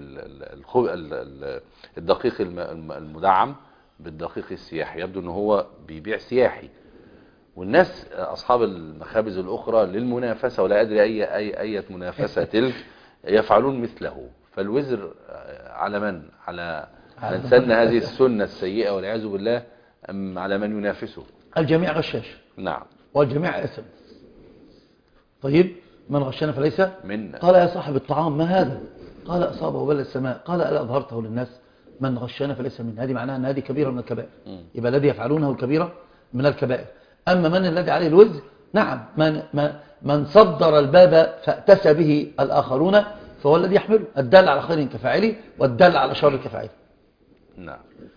الدقيق المدعم بالدقيق السياحي. يبدو ان هو بيبيع سياحي، والناس اصحاب المخابز الاخرى للمنافسة، ولا ادري اي منافسة تلك، يفعلون مثله. فالوزر على من؟ على من سن هذه السنة السيئة والعياذ بالله، ام على من ينافسه؟ الجميع غشاش. نعم. والجميع اسم. طيب من غشنا فليس منا. قال يا صاحب الطعام ما هذا؟ قال أصابه بل السماء. قال ألا أظهرته للناس؟ من غشنا فليس منا. هذه معناها أن هذه كبيرة من الكبائر. يبقى الذي يفعلونه الكبيرة من الكبائر. أما من الذي عليه الوزر، نعم، من صدر الباب فأتسى به الآخرون فهو الذي يحمله. الدال على خير كفاعله والدال على شر كفاعله. نعم.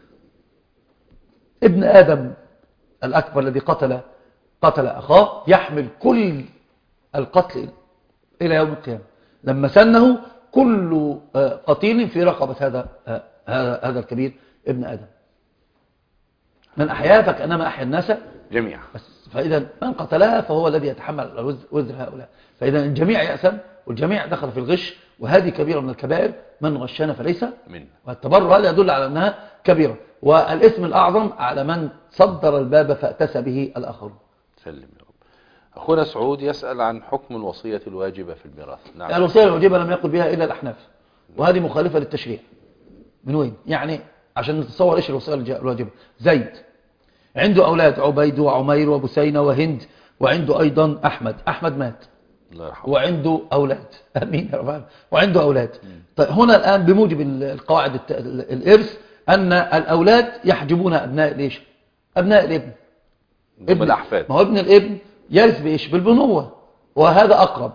ابن آدم الأكبر الذي قتل أخاه يحمل كل القتل إلى يوم القيامة. لما سنه كل قتيل في رقبة هذا الكبير ابن آدم. من أحياها فكأنما أحيا الناس جميعا. فإذا من قتلها فهو الذي يتحمل وزر هؤلاء. فإذا الجميع يأسم والجميع دخل في الغش، وهذه كبيرة من الكبائر. من غشنا فليس منه. والتبرر هذا يدل على أنها كبيرة. والاسم الأعظم على من صدر الباب فأتسى به الآخرون. سلم يا رب. أخونا سعود يسأل عن حكم الوصية الواجبة في الميراث. نعم. الوصية الواجبة لم يقل بها إلا الأحناف، وهذه مخالفة للتشريع. من وين؟ يعني عشان نتصور إيش الوصية الواجبة. زيد عنده أولاد عبيد وعمير وبسينة وهند، وعنده أيضا أحمد مات، الله يرحمه، وعنده أولاد. أمين يا رب. وعنده أولاد. طيب هنا الآن بموجب القواعد الإرث أن الأولاد يحجبون أبناء ليش؟ أبناء الابن. ابن الأحفاد. ما هو ابن الابن يرث بإيش؟ بالبنوة، وهذا أقرب.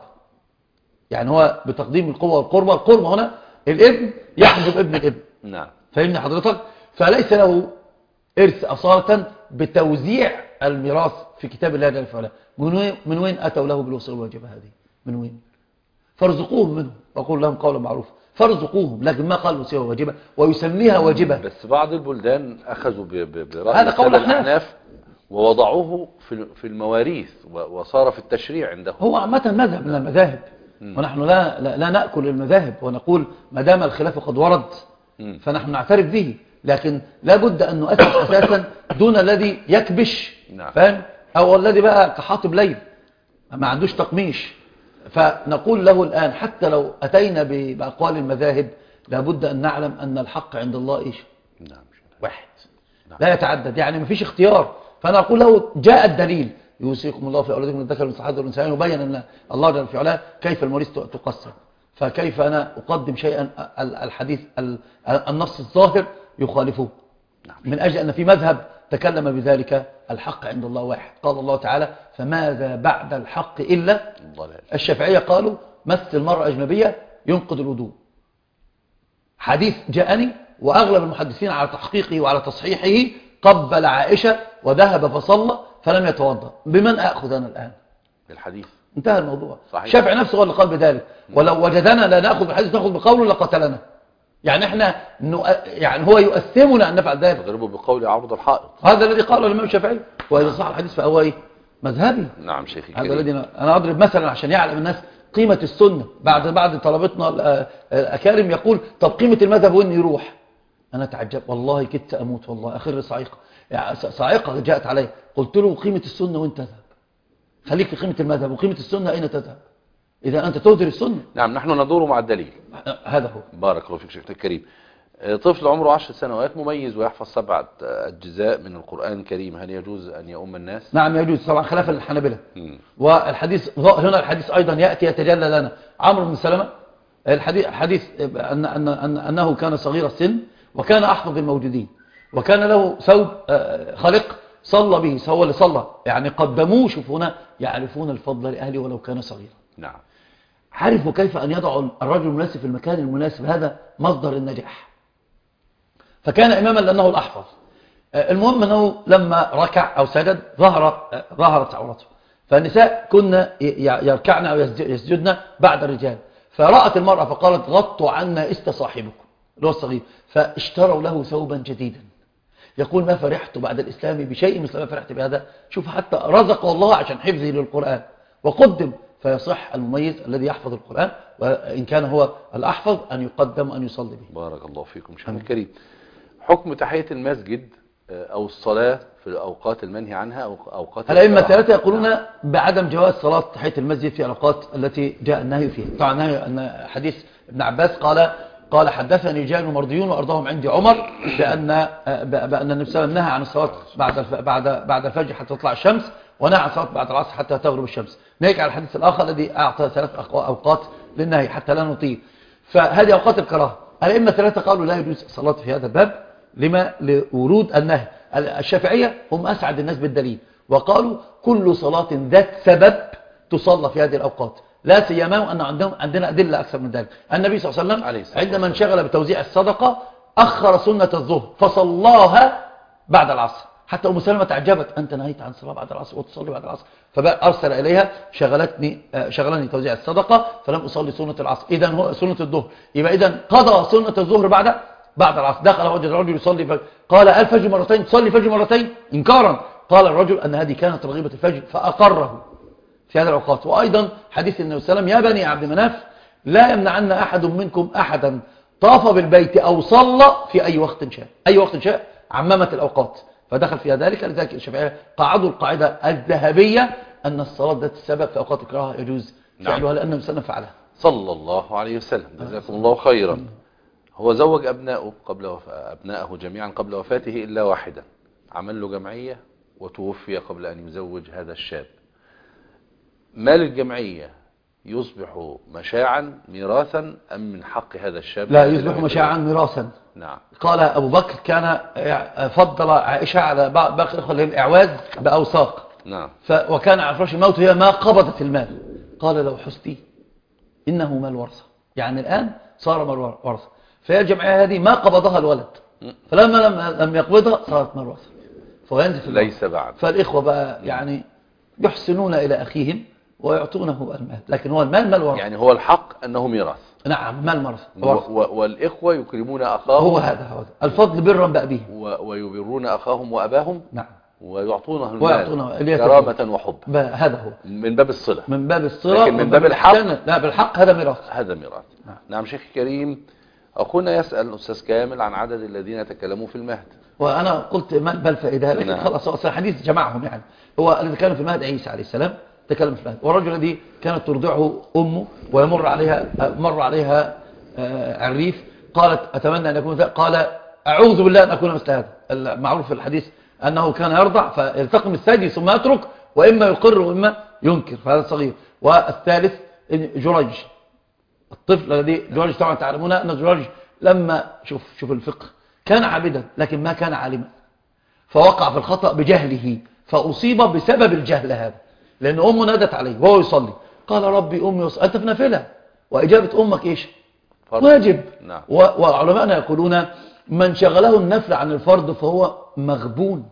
يعني هو بتقديم القوة والقربة. القربة هنا الابن يحجب ابن الابن. نعم. فهمني حضرتك؟ فليس له إرث أصالة بتوزيع الميراث في كتاب الله جل وعلا. من وين أتوا له بالوصية الواجبة هذه؟ من وين؟ فارزقوهم منه وقول لهم قولا معروفا. فارزقوهم، لكن ما قال وصية واجبة ويسميها واجبة. بس بعض البلدان أخذوا برأي هذا قول الأحناف ووضعوه في المواريث وصار في التشريع عندهم. هو عامة مذهب من المذاهب، ونحن لا نأكل المذاهب ونقول ما دام الخلاف قد ورد فنحن نعترف به، لكن لا بد أن نؤسس أساسا دون الذي يكبش. نعم. فاهم؟ أو الذي بقى كحاطب ليل ما عندوش تقميش. فنقول له الآن حتى لو أتينا بأقوال المذاهب لابد أن نعلم أن الحق عند الله إيش؟ نعم. واحد. نعم. لا يتعدد، يعني ما فيش اختيار. فأنا أقول له جاء الدليل يوصيكم الله في أولادكم الذكر مثل حظ الأنثيين، وبين أن الله جل في علاه كيف المواريث تقسم. فكيف أنا أقدم شيئا الحديث النص الظاهر يخالفه؟ نعم. من أجل أن في مذهب تكلم بذلك. الحق عند الله واحد. قال الله تعالى فماذا بعد الحق إلا الضلال. الشافعية قالوا مس المرأة أجنبية ينقض الوضوء. حديث جاءني وأغلب المحدثين على تحقيقه وعلى تصحيحه قبل عائشة وذهب فصلى فلم يتوضأ. بمن أخذ أنا الآن؟ بالحديث. انتهى الموضوع. صحيح. الشافعي نفسه هو اللي قال بذلك. ولو وجدنا لا نأخذ بالحديث نأخذ بقوله لقتلنا. يعني احنا يعني هو يؤثمنا أن نفعل ذلك. تضربه بقول عرض الحائط. هذا الذي قاله الإمام الشافعي. وإذا صح الحديث فهو إيه؟ مذهبي. نعم شيخي. هذا الذي أنا أضرب مثلا عشان يعلم الناس قيمة السنة. بعد طلبتنا الأكارم يقول طب قيمة المذهب وين يروح؟ أنا تعجب والله كدت أموت والله أخر صعيقة. يعني صاعقة جاءت علي. قلت له قيمة السنة وين تذهب؟ خليك في قيمة المذهب، وقيمة السنة أين تذهب إذا أنت تهدر السنة؟ نعم نحن ندور مع الدليل. هذا هو. بارك الله فيك شيخنا الكريم. طفل عمره 10 سنوات مميز ويحفظ 7 أجزاء من القرآن الكريم، هل يجوز أن يؤم الناس؟ نعم يجوز طبعا خلافا للحنابلة. والحديث هنا الحديث أيضا يأتي يتجلى لنا. عمرو بن سلمة الحديث أنه كان صغير السن وكان أحفظ الموجودين، وكان له ثوب خلق صلى به، هو اللي صلى، يعني قدموه. شوف هنا يعرفون الفضل لأهله ولو كان صغيرا. نعم. عرفوا كيف أن يضعوا الرجل المناسب في المكان المناسب. هذا مصدر النجاح. فكان إماما لأنه الأحفظ. المهم أنه لما ركع أو سجد ظهرت عورته، فالنساء كنا يركعن أو يسجدن بعد الرجال، فرأت المرأة فقالت غطوا عنا صاحبكم اللي هو الصغير، فاشتروا له ثوبا جديدا. يقول ما فرحت بعد الإسلام بشيء مثل ما فرحت بهذا. شوف حتى رزق الله عشان حفظه للقرآن وقدم، فيصح المميز الذي يحفظ القرآن، وإن كان هو الأحفظ أن يقدم أن يصلي به. بارك الله فيكم شيخنا الكريم. حكم تحية المسجد أو الصلاة في الأوقات المنهي عنها أو أوقات الأئمة الثلاثة يقولون بعدم جواز صلاة تحية المسجد في الأوقات التي جاء النهي فيها. طبعا النهي أن حديث ابن عباس قال حدثني رجال مرضيون وأرضاهم عندي عمر بأن النبي صلى الله عليه وسلم نهى عن الصلاة بعد الفجر حتى تطلع الشمس، ونهى عن الصلاة بعد العصر حتى تغرب الشمس. نيجي على الحديث الآخر الذي أعطى 3 أوقات للنهي حتى لا نطيل. فهذه أوقات الكراهة. الأئمة الثلاثة قالوا لا يجوز الصلاة في هذا الباب لورود النهي. الشافعية هم أسعد الناس بالدليل، وقالوا كل صلاة ذات سبب تصلى في هذه الأوقات، لا سيما وأن عندنا أدلة أكثر من ذلك. النبي صلى الله عليه وسلم عندما انشغل بتوزيع الصدقة أخر سنة الظهر فصلاها بعد العصر، حتى أم سلمة تعجبت، أنت نهيت عن الصلاة بعد العصر وتصلي بعد العصر، فأرسل إليها شغلني توزيع الصدقة فلم أصلي سنة العصر. إذن هو سنة الظهر، يبقى إذن قضى سنة الظهر بعد العصر. دخل الرجل يصلي فجر، قال الفجر مرتين تصلي فجر مرتين إنكارا. قال الرجل أن هذه كانت رغيبة الفجر فأقره في هذه الأوقات. وأيضا حديث النبي صلى الله عليه وسلم يا بني عبد مناف لا يمنعن أحد منكم أحدا طاف بالبيت أو صلى في أي وقت شاء. أي وقت شاء عممت الأوقات، فدخل فيها ذلك. لذلك الشافعية قاعدوا القاعدة الذهبية أن الصلاة ذات السبب في أوقات الكراهة يجوز فعلها لأن النبي صلى الله عليه وسلم فعلها صلى الله عليه وسلم. جزاكم الله خيرا. هو زوج أبنائه جميعا قبل وفاته إلا واحدا، عمل له جمعية وتوفي قبل أن يزوج هذا الشاب. مال الجمعية يصبح مشاعا ميراثا أم من حق هذا الشاب؟ لا، يصبح مشاعا ميراثا. نعم. قال أبو بكر كان فضل عائشة على باقي الأخوة للإعواز بأوساق. نعم. وكان على فراش الموت هي ما قبضت المال. قال لو حستي إنه مال ورثة، يعني الآن صار مال ورثة، فهي الجمعية هذه ما قبضها الولد، فلما لم يقبضها صارت مال ورثة، فينزل ليس بعد. فالإخوة بقى يعني يحسنون إلى أخيهم ويعطونه المال، لكن هو المال مال ورثة. يعني هو الحق أنه ميراث. نعم، مال مرث. والإخوة يكرمون أخاهم. هو هذا الفضل برا بأبيهم. ويبرون أخاهم وأباهم. نعم. ويعطونه المال كرامة وحب. هذا هو من باب الصلة. من باب الصلة. لكن من باب الحق لا، بالحق هذا ميراث. هذا ميراث. نعم. شيخ كريم، أخونا يسأل أستاذ كامل عن عدد الذين تكلموا في المهد. وأنا قلت ما الفائدة، لكن خلاص أصلا حديث جمعهم. يعني هو الذي كان في المهد عيسى عليه السلام تكلم في المهد، والرجل الذي كانت ترضعه أمه ويمر عليها عريف، قالت أتمنى أن يكون ذلك، قال أعوذ بالله أن أكون مثل هذا. المعروف في الحديث أنه كان يرضع فيلتقم الثدي ثم يترك، وإما يقر وإما ينكر، فهذا صغير. والثالث جريج، الطفل الذي جريج، طبعا تعلمون أن جريج لما شوف الفقه كان عابدا لكن ما كان عالما، فوقع في الخطأ بجهله فأصيب بسبب الجهل هذا، لأن أمه نادت عليه وهو يصلي، قال ربي أمي أنت في نافلة وإجابة أمك إيش؟ واجب. نعم. وعلماءنا يقولون من شغله النفل عن الفرض فهو مغبون،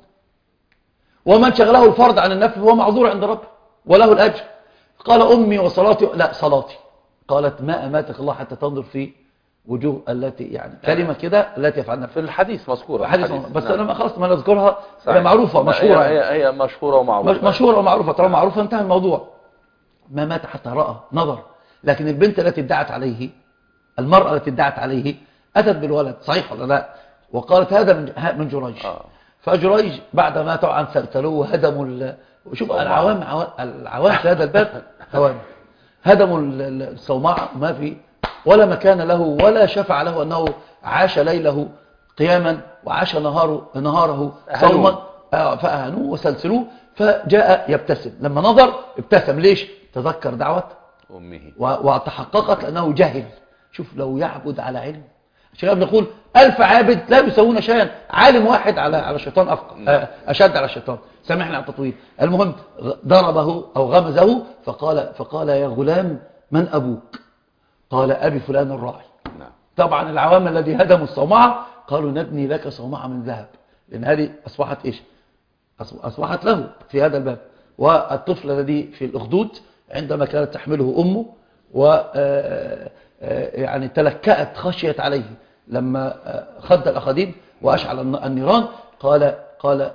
ومن شغله الفرض عن النفل فهو معذور عند ربه وله الأجر. قال أمي وصلاتي، لا صلاتي. قالت ما أماتك الله حتى تنظر في وجوه التي، يعني كلمة كده التي يفعلنا في الحديث مذكورة. بس نعم. أنا خلاص ما نذكرها، هي معروفة مشهورة، هي مشهورة ومعروفة، مشهورة ومعروفة. طالما معروفة انتهى الموضوع. ما مات حتى رأى نظر. لكن البنت التي ادعت عليه، المرأة التي ادعت عليه أتت بالولد، صحيح ولا لا؟ وقالت هذا من جريج. فجريج بعد ما طبعا سلسلوه وهدموا وشوف العوام في هذا الباب هدموا الصومعة، ما في ولا مكان له ولا شفع له أنه عاش ليله قياما وعاش نهاره صوما، فأهنوه وسلسلوه. فجاء يبتسم، لما نظر ابتسم. ليش؟ تذكر دعوة أمه وتحققت أنه جاهل. شوف لو يعبد على علم، الشباب نقول 1000 عابد لا يسوون شيئا، عالم واحد على الشيطان أشد على الشيطان. سامحنا على التطويل. المهم ضربه أو غمزه فقال يا غلام من أبوك؟ قال أبي فلان الراعي. طبعا العوام الذي هدموا الصومعة قالوا نبني لك صومعة من ذهب، لأن هذه أصبحت إيش؟ أصبحت له في هذا الباب. والطفل الذي في الأخدود عندما كانت تحمله أمه يعني تلكأت خشيت عليه لما خد الأخديد وأشعل النيران، قال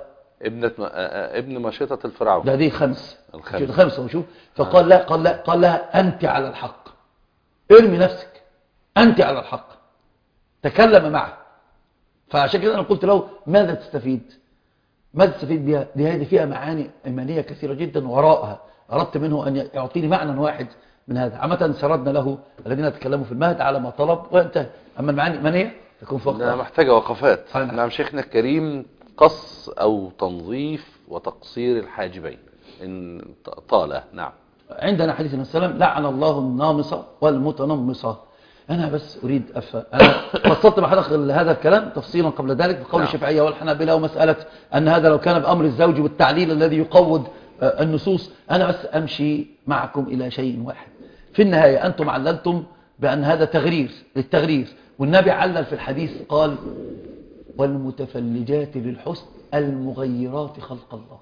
ابن مشيطة الفرعون ده دي الخمسة وشوف فقال لا قال لها أنت على الحق، ارمي نفسك، أنت على الحق، تكلم معه. فعشان كده أنا قلت له ماذا تستفيد بها؟ هذه فيها معاني إيمانية كثيرة جدا وراءها، أردت منه أن يعطيني معنى واحد من هذا. عامة سردنا له الذين تكلموا في المهد على ما طلب وانتهى. أما المعاني الإيمانية تكون في وقت محتاجة وقفات. نعم شيخنا الكريم، قص أو تنظيف وتقصير الحاجبين إن طال. نعم عندنا حديث السلام لعن الله النامصة والمتنمصة. أنا بس أريد أنا فصلت مع حضرتك هذا الكلام تفصيلا قبل ذلك بقول الشافعية والحنابلة ومسألة أن هذا لو كان بأمر الزوج والتعليل الذي يقوض النصوص. أنا بس أمشي معكم إلى شيء واحد. في النهاية أنتم عللتم بأن هذا للتغرير، والنبي علل في الحديث قال والمتفلجات للحسن المغيرات خلق الله،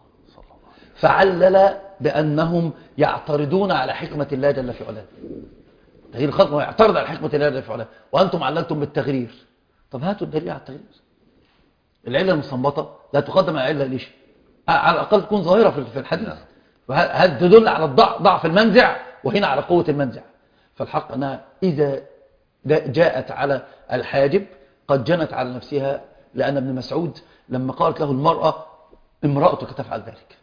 فعلل بأنهم يعترضون على حكمة الله جل في علاه. تغيير الخلق ويعترض على حكمة الله جل في علاه، وأنتم عللتم بالتغرير. طب هاتوا الدليل على التغرير. العلة المستنبطة لا تقدم على العلة ليش؟ على الأقل تكون ظاهرة في الحديث، وهذا تدل على ضعف المنزع وهنا على قوة المنزع. فالحق أنها إذا جاءت على الحاجب قد جنت على نفسها، لأن ابن مسعود لما قالت له المرأة امرأتك تفعل ذلك.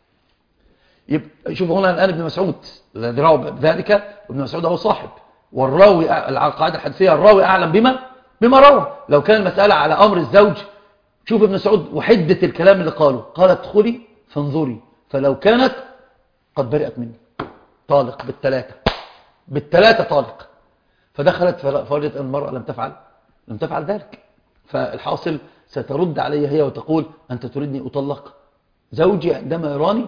شوف هنا الآن ابن مسعود الذي روى بذلك، ابن مسعود هو صاحب، والراوي القاعدة الحديثية الراوي أعلم بما روى. لو كان المسألة على أمر الزوج، شوف ابن مسعود وحدة الكلام اللي قاله، قال ادخلي فانظري فلو كانت قد برئت مني، طالق بالثلاثة طالق. فدخلت فوجدت أن المرأة لم تفعل ذلك. فالحاصل سترد علي هي وتقول أنت تريدني أطلق؟ زوجي عندما يراني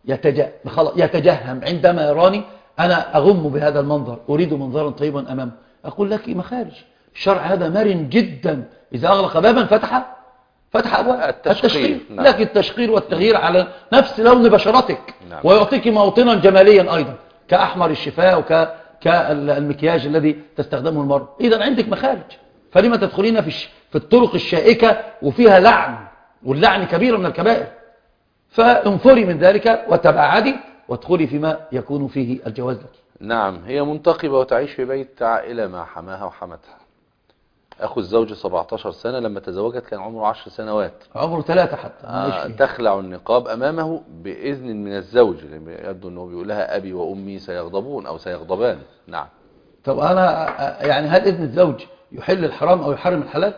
يتجهم، عندما يراني أنا أغم بهذا المنظر، أريد منظرا طيبا أمامه. أقول لك مخارج الشرع هذا مرن جدا، إذا أغلق بابا فتح أبواب التشقير. لكن التشقير والتغيير على نفس لون بشرتك، ويعطيك موطنا جماليا أيضا كأحمر الشفاه وكالمكياج الذي تستخدمه المرأة. إذا عندك مخارج، فلما تدخلين في الطرق الشائكة وفيها لعن، واللعن كبير من الكبائر. فانفري من ذلك وتبعدي وادخلي فيما يكون فيه الجواز لك. نعم، هي منتقبة وتعيش في بيت عائلة مع حماها وحمتها. أخو الزوج 17 سنة، لما تزوجت كان عمره 10 سنوات، عمره 3 حتى. تخلع النقاب أمامه بإذن من الزوج، يبدو أنه بيقول لها أبي وأمي سيغضبون أو سيغضبان. نعم. طب أنا يعني هل إذن الزوج يحل الحرام أو يحرم الحلال؟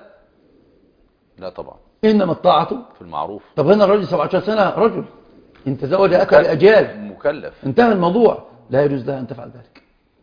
لا طبعا، إنما الطاعة في المعروف. طب هنا الرجل 17 سنة رجل إن تزوج أتى لأجيال، مكلف، انتهى الموضوع، لا يجوز لها أن تفعل ذلك.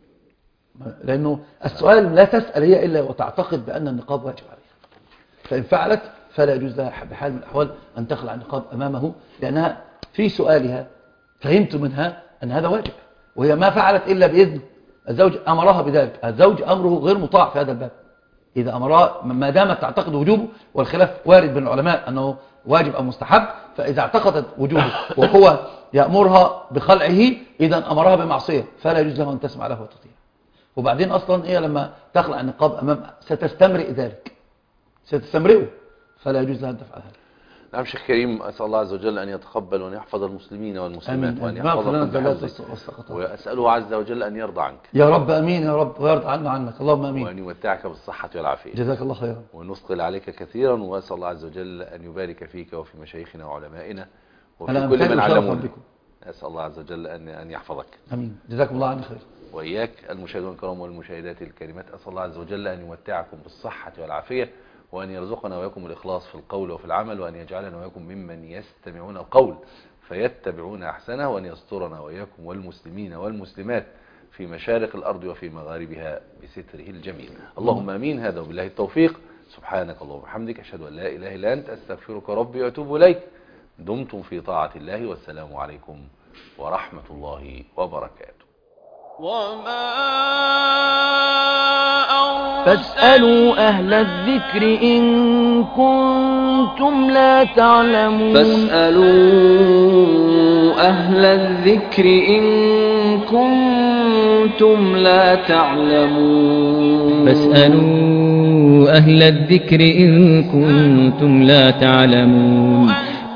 لأنه السؤال لا تسأل هي إلا وتعتقد بأن النقاب واجب عليها، فإن فعلت فلا يجوز لها بحال من الأحوال أن تخلع النقاب أمامه، لأنها في سؤالها فهمت منها أن هذا واجب، وهي ما فعلت إلا بإذن الزوج، أمرها بذلك. الزوج أمره غير مطاع في هذا الباب، إذا أمرها ما دامت تعتقد وجوبه، والخلاف وارد بين العلماء أنه واجب أو مستحب، فإذا اعتقدت وجوبه وهو يأمرها بخلعه إذا أمرها بمعصية، فلا يجوز له أن تسمع له وتطيع. وبعدين أصلا هي لما تخلع النقاب أمام ستستمرئ ذلك، ستستمرئه، فلا يجوز لها أن تفعل هذا. نعم شيخ كريم، أسأل الله عز وجل أن يتقبل وأن يحفظ المسلمين والمسلمات وأن يحفظكم بحفظه، وأسأله عز وجل أن يرضى عنك يا رب. أمين يا رب، ويرضى عنا عنك اللهم أمين، وأن يمتعك بالصحة والعافية. جزاك الله خيرا، ونثقل عليك كثيرا، وأسأل الله عز وجل أن يبارك فيك وفي مشايخنا وعلمائنا وفي كل من علمونا. أسأل الله عز وجل أن يحفظك. أمين، جزاكم الله عني خير. وإياك المشاهدون الكرام والمشاهدات الكريمات، أسأل الله عز وجل أن يمتعكم بالصحة والعافية، وأن يرزقنا وإياكم الإخلاص في القول وفي العمل، وأن يجعلنا وإياكم ممن يستمعون القول فيتبعون أحسنه، وأن يسترنا وإياكم والمسلمين والمسلمات في مشارق الأرض وفي مغاربها بستره الجميل. اللهم آمين. هذا وبالله التوفيق. سبحانك اللهم وبحمدك، أشهد أن لا إله إلا أنت، أستغفرك ربي وأتوب إليك. دمتم في طاعة الله، والسلام عليكم ورحمة الله وبركاته. فاسألوا أهل الذكر إن كنتم لا تعلمون. فاسألوا أهل الذكر إن كنتم لا تعلمون فاسألوا أهل الذكر إن كنتم لا تعلمون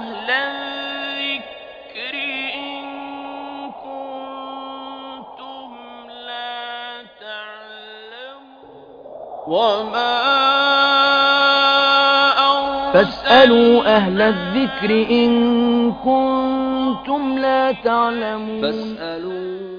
فاسألوا أهل الذكر إن كنتم لا تعلمون.